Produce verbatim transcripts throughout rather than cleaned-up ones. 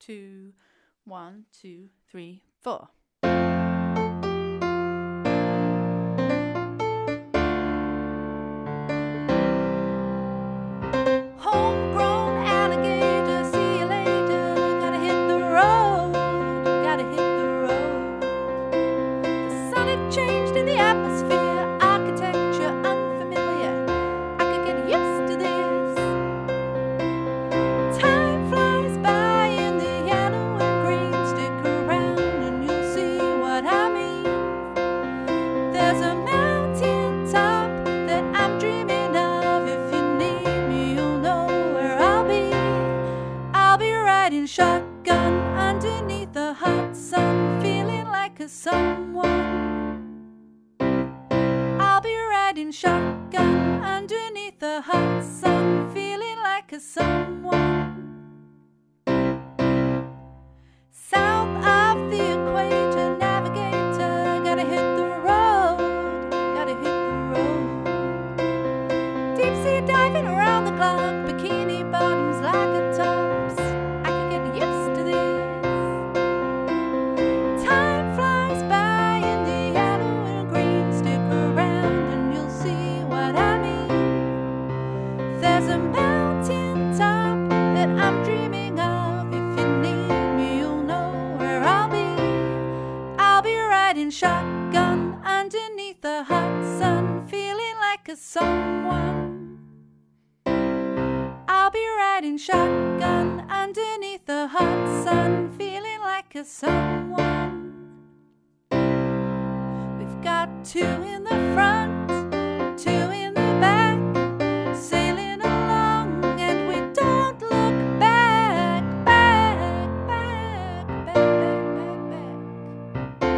two, one, two, three, four. Homegrown alligator, see you later. Gotta hit the road, gotta hit the road. The sun had changed in the atmosphere, architecture unfamiliar. I could get used to this. Time flies by in the yellow and green. Stick around and you'll see what I mean. There's a mountain top that I'm dreaming of. If you need me, you'll know where I'll be. I'll be riding shotgun underneath the hot sun, feeling like a someone. I'll be riding shotgun underneath the hot sun, feeling like a someone. South of the equator, navigator, gotta hit the road, gotta hit the road. Deep sea diving around the clock, bikini bottoms like a tops. I could get used to this. Time flies by in the yellow and green. Stick around and you'll see what I mean. There's a mountain top that I'm dreaming of. If you need me, you'll know where I'll be. I'll be riding shotgun underneath the hot sun, feeling like a someone. I'll be riding shotgun underneath the hot sun, feeling like a someone. We've got two in the front, two in the back, sailing along and we don't look back, back, back, back, back, back, back.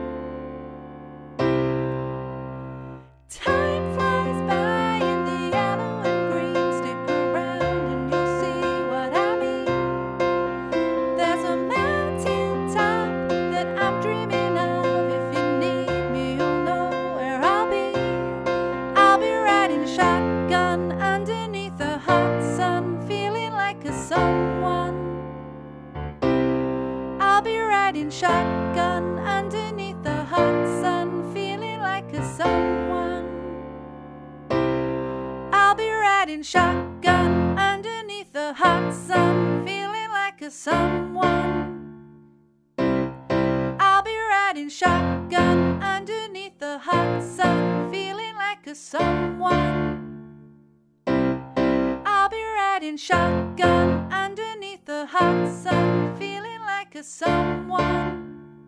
Time flies by in the yellow and green. Stick around and you'll see what I mean. There's a mountain top that I'm dreaming of. If you need me, you'll know where I'll be. I'll be riding shotgun underneath the hot sun, feeling like a someone. I'll be riding shotgun underneath the hot sun, feeling like a someone. I'll be riding shotgun underneath the hot sun, feeling like a someone. I'll be riding shotgun underneath the hot sun, feeling like a someone. I'll be riding shotgun underneath the hot sun, feeling like a someone.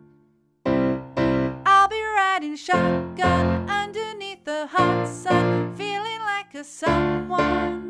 I'll be riding shotgun underneath the hot sun, feeling like a someone.